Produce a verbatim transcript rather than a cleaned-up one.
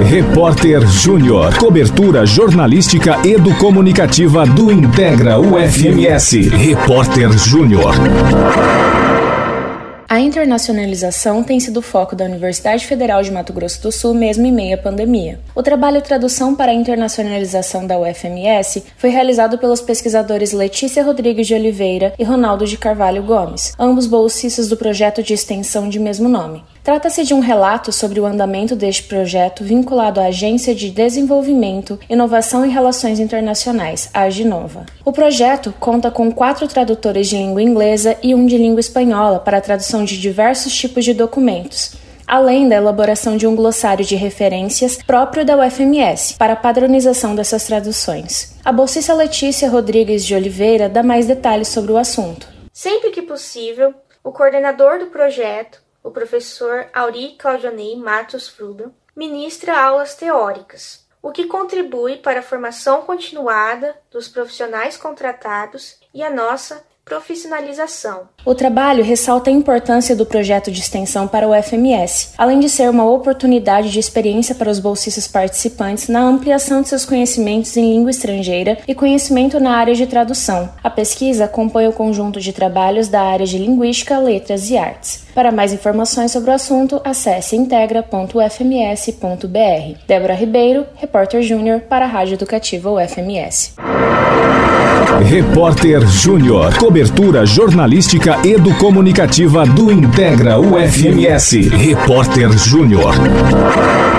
Repórter Júnior. Cobertura jornalística educomunicativa do Integra U F M S. Repórter Júnior. A internacionalização tem sido o foco da Universidade Federal de Mato Grosso do Sul mesmo em meio à pandemia. O trabalho Tradução para a Internacionalização da U F M S foi realizado pelos pesquisadores Letícia Rodrigues de Oliveira e Ronaldo de Carvalho Gomes, ambos bolsistas do projeto de extensão de mesmo nome. Trata-se de um relato sobre o andamento deste projeto vinculado à Agência de Desenvolvimento, Inovação e Relações Internacionais, a Aginova. O projeto conta com quatro tradutores de língua inglesa e um de língua espanhola para a tradução de diversos tipos de documentos, além da elaboração de um glossário de referências próprio da U F M S para a padronização dessas traduções. A bolsista Letícia Rodrigues de Oliveira dá mais detalhes sobre o assunto. Sempre que possível, o coordenador do projeto, o professor Auri Claudionei Matos Frubel, ministra aulas teóricas, o que contribui para a formação continuada dos profissionais contratados e a nossa profissionalização. O trabalho ressalta a importância do projeto de extensão para o U F M S, além de ser uma oportunidade de experiência para os bolsistas participantes na ampliação de seus conhecimentos em língua estrangeira e conhecimento na área de tradução. A pesquisa compõe o conjunto de trabalhos da área de Linguística, Letras e Artes. Para mais informações sobre o assunto, acesse integra ponto u f m s ponto b r. Débora Ribeiro, repórter júnior para a Rádio Educativa U F M S. Repórter Júnior. Cobertura jornalística educomunicativa do Integra U F M S. Repórter Júnior.